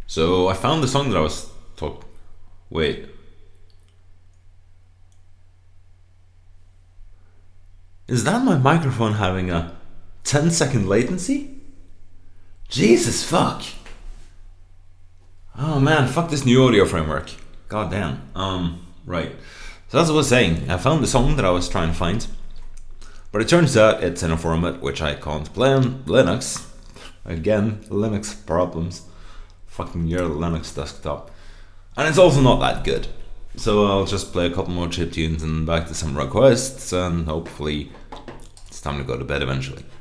So I found the song that I was Wait. Is that my microphone having a 10-second latency? Jesus fuck. Oh man, fuck this new audio framework. God damn. Right. So as I was saying, I found the song that I was trying to find. But it turns out it's in a format which I can't play on Linux. Again, Linux problems. Fucking your Linux desktop. And it's also not that good. So I'll just play a couple more chip tunes and back to some requests, and hopefully it's time to go to bed eventually.